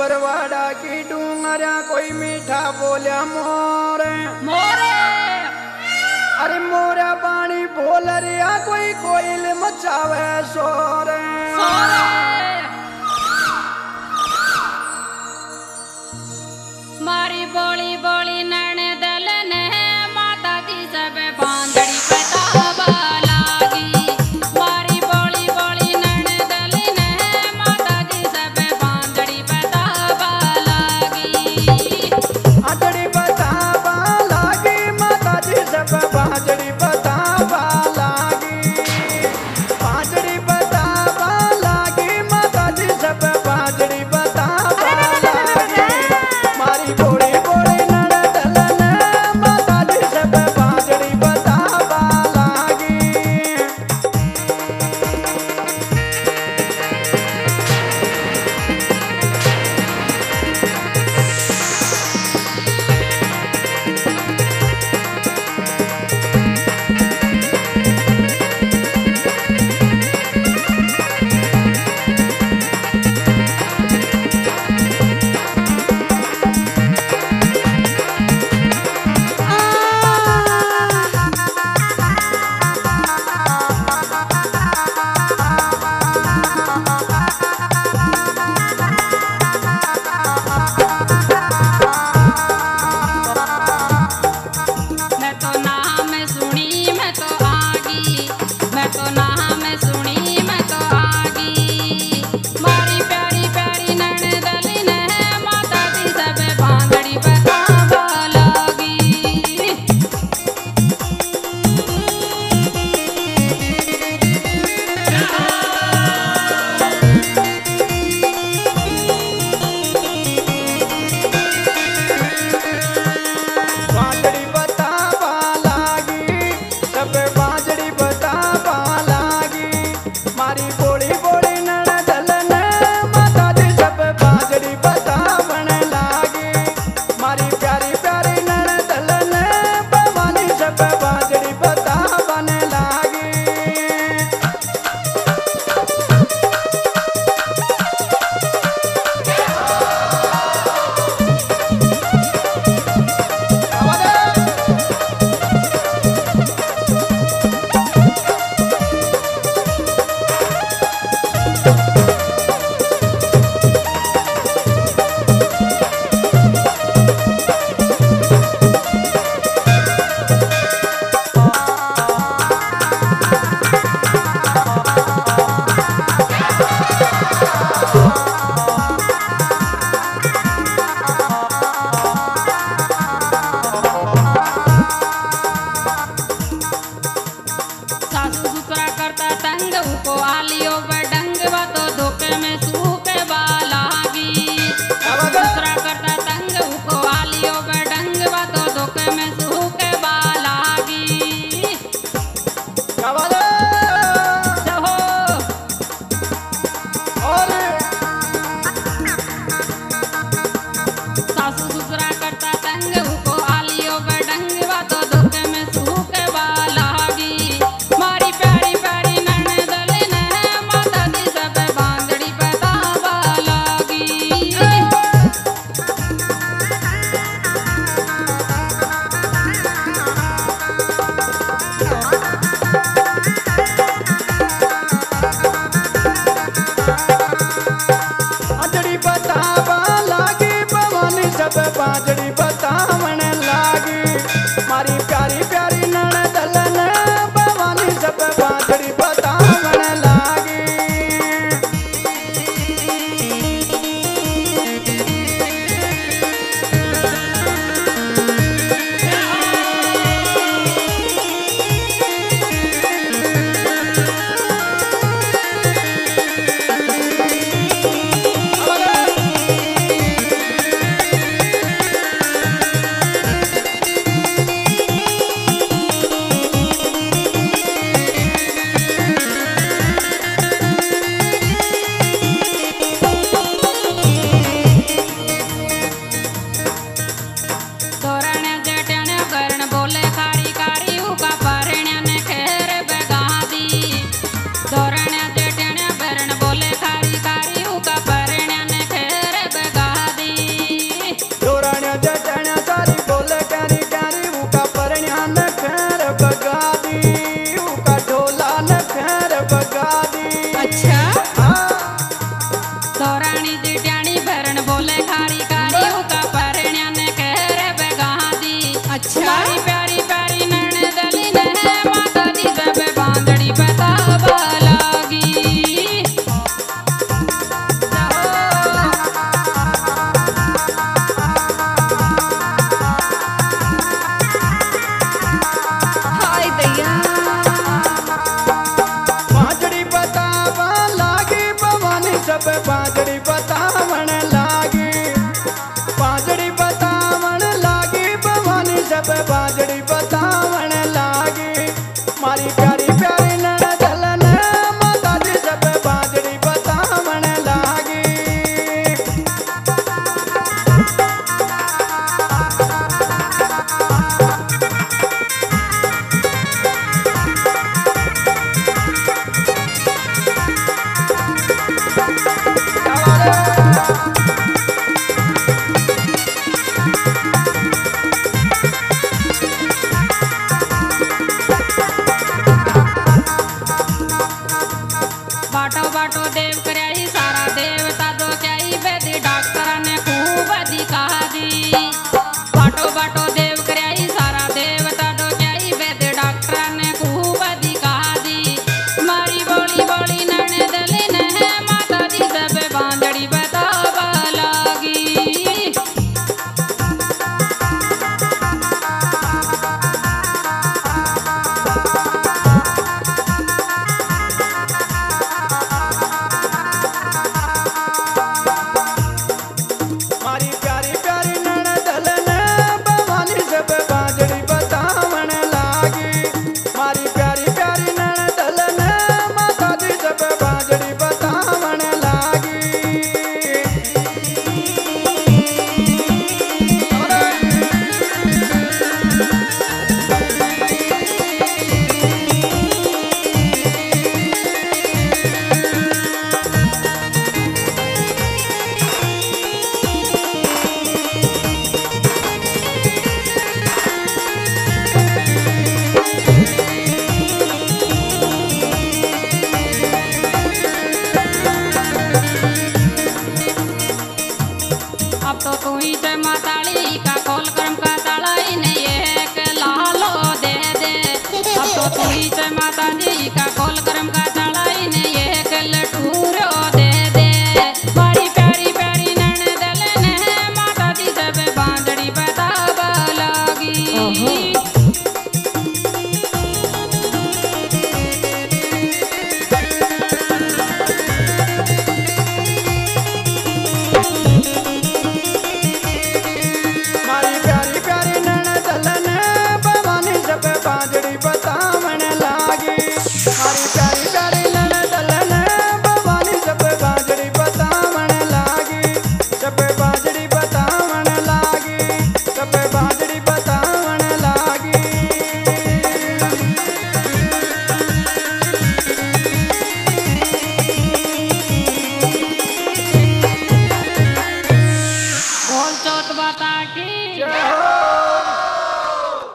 बरवाड़ा की डूंगरा कोई मीठा बोलिया मोरे मोरे अरे मोरा पानी बोल रिया कोई कोयल मचावे शोरे सोरे मारी बोली बोली नैन दल ने माता जी सब बांधड़ी पे ताबा लागी मारी बोली बोली नैन दल ने माता जी सब बांधड़ी पे ताबा लागी अजड़ी बतावा लागी माता जी सब बाजड़ी बतावा लागी बाजड़ी बतावा लागी माता जी सब बाजड़ी बतावा लागी मारी बोली बोली नड़दलन माता जी सब बाजड़ी बतावा लागी मैं तो नाम सुनी मैं तो आगी मैं तो नाम सुनी मैं तो आगी मारी प्यारी प्यारी नैन दली ने माता जी सब बांधड़ी बतावा लागी बाजड़ी बतावा लागी सब बाजड़ी बतावा लागी मारी बोली बोली नड़दलन माता जी सब बाजड़ी बतावन लागी मारी प्यारी प्यारी नड़दलन भवानी सब बाजड़ी बतावन लागी सासू ससुरा करता तंग उको आलियो बडंग वा तो धोखे में सूखे बालागी सासू ससुरा करता तंग उको आलियो बडंग वा तो धोखे में सूखे बालागी कवाले जहो और सासू ससुरा करता तंग उको आलियो बडंग वा तो धोखे में सूखे बालागी मारी प्यारी प्यारी नैन दली ने माता जी सब बांधड़ी बतावा लागी अजड़ी बतावा लागी भवानी सब बाजड़ी बतावन लागी मारी प्यारी प्यारी नड़दलन भवानी सब बाजड़ी बतावन लागी तो तू ही जय माताली का खोल करम का ताला ने एक लालो दे दे। अब तो तू ही जय माता जी का खोल करम का ताला ने एक लटूरो दे दे। मारी प्यारी प्यारी ननदल ने माता जी सब बांधड़ी बताव लगी। मारी प्यारी प्यारी ननदल ने भवानी सब बांधड़ी बतावन लागी। मारी प्यारी प्यारी ननदल ने भवानी सब बांधड़ी बतावन लागी। सब बांधड़ी बतावन लागी। सब बांधड़ी बतावन लागी। बोल चौथ बता की जय हो।